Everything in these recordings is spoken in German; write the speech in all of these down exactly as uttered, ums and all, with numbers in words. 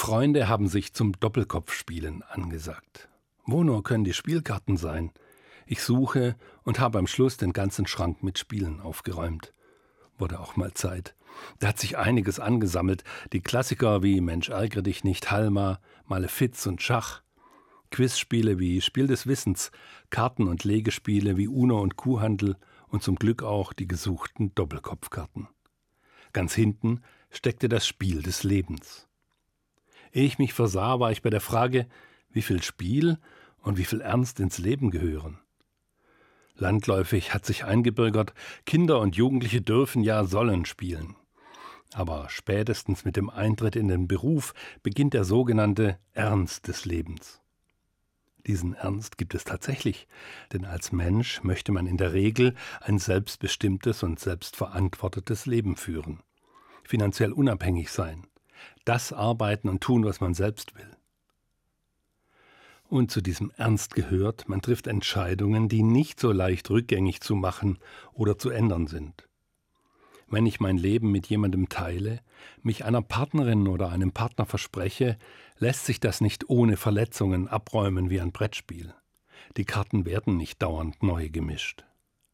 Freunde haben sich zum Doppelkopfspielen angesagt. Wo nur können die Spielkarten sein? Ich suche und habe am Schluss den ganzen Schrank mit Spielen aufgeräumt. Wurde auch mal Zeit. Da hat sich einiges angesammelt. Die Klassiker wie Mensch ärgere dich nicht, Halma, Malefiz und Schach. Quizspiele wie Spiel des Wissens, Karten- und Legespiele wie Uno und Kuhhandel und zum Glück auch die gesuchten Doppelkopfkarten. Ganz hinten steckte das Spiel des Lebens. Ehe ich mich versah, war ich bei der Frage, wie viel Spiel und wie viel Ernst ins Leben gehören. Landläufig hat sich eingebürgert, Kinder und Jugendliche dürfen, ja sollen spielen. Aber spätestens mit dem Eintritt in den Beruf beginnt der sogenannte Ernst des Lebens. Diesen Ernst gibt es tatsächlich, denn als Mensch möchte man in der Regel ein selbstbestimmtes und selbstverantwortetes Leben führen, finanziell unabhängig sein, das arbeiten und tun, was man selbst will. Und zu diesem Ernst gehört, man trifft Entscheidungen, die nicht so leicht rückgängig zu machen oder zu ändern sind. Wenn ich mein Leben mit jemandem teile, mich einer Partnerin oder einem Partner verspreche, lässt sich das nicht ohne Verletzungen abräumen wie ein Brettspiel. Die Karten werden nicht dauernd neu gemischt.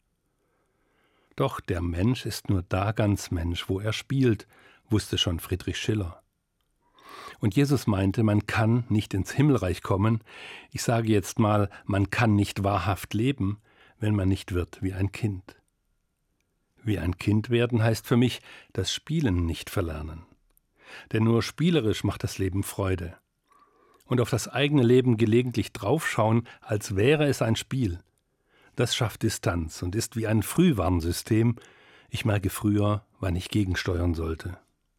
Doch der Mensch ist nur da ganz Mensch, wo er spielt, wusste schon Friedrich Schiller. Und Jesus meinte, man kann nicht ins Himmelreich kommen, ich sage jetzt mal, man kann nicht wahrhaft leben, wenn man nicht wird wie ein Kind. Wie ein Kind werden heißt für mich, das Spielen nicht verlernen. Denn nur spielerisch macht das Leben Freude. Und auf das eigene Leben gelegentlich draufschauen, als wäre es ein Spiel, das schafft Distanz und ist wie ein Frühwarnsystem. Ich merke früher, wann ich gegensteuern sollte.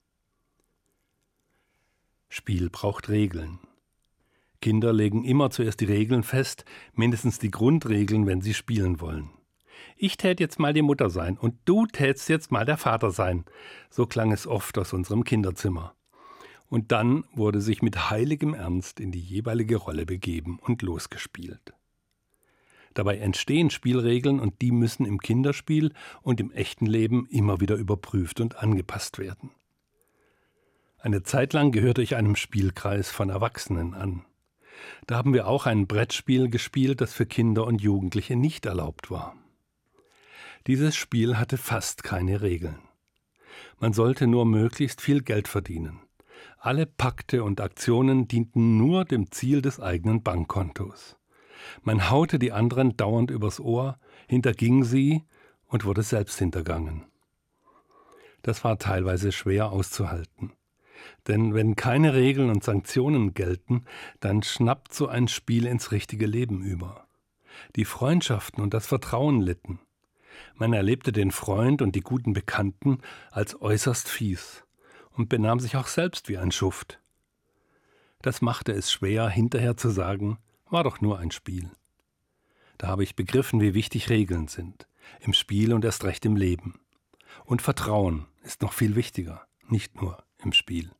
Spiel braucht Regeln. Kinder legen immer zuerst die Regeln fest, mindestens die Grundregeln, wenn sie spielen wollen. Ich tät jetzt mal die Mutter sein und du tätst jetzt mal der Vater sein. So klang es oft aus unserem Kinderzimmer. Und dann wurde sich mit heiligem Ernst in die jeweilige Rolle begeben und losgespielt. Dabei entstehen Spielregeln und die müssen im Kinderspiel und im echten Leben immer wieder überprüft und angepasst werden. Eine Zeit lang gehörte ich einem Spielkreis von Erwachsenen an. Da haben wir auch ein Brettspiel gespielt, das für Kinder und Jugendliche nicht erlaubt war. Dieses Spiel hatte fast keine Regeln. Man sollte nur möglichst viel Geld verdienen. Alle Pakte und Aktionen dienten nur dem Ziel des eigenen Bankkontos. Man haute die anderen dauernd übers Ohr, hinterging sie und wurde selbst hintergangen. Das war teilweise schwer auszuhalten. Denn wenn keine Regeln und Sanktionen gelten, dann schnappt so ein Spiel ins richtige Leben über. Die Freundschaften und das Vertrauen litten. Man erlebte den Freund und die guten Bekannten als äußerst fies und benahm sich auch selbst wie ein Schuft. Das machte es schwer, hinterher zu sagen, war doch nur ein Spiel. Da habe ich begriffen, wie wichtig Regeln sind, im Spiel und erst recht im Leben. Und Vertrauen ist noch viel wichtiger, nicht nur im Spiel.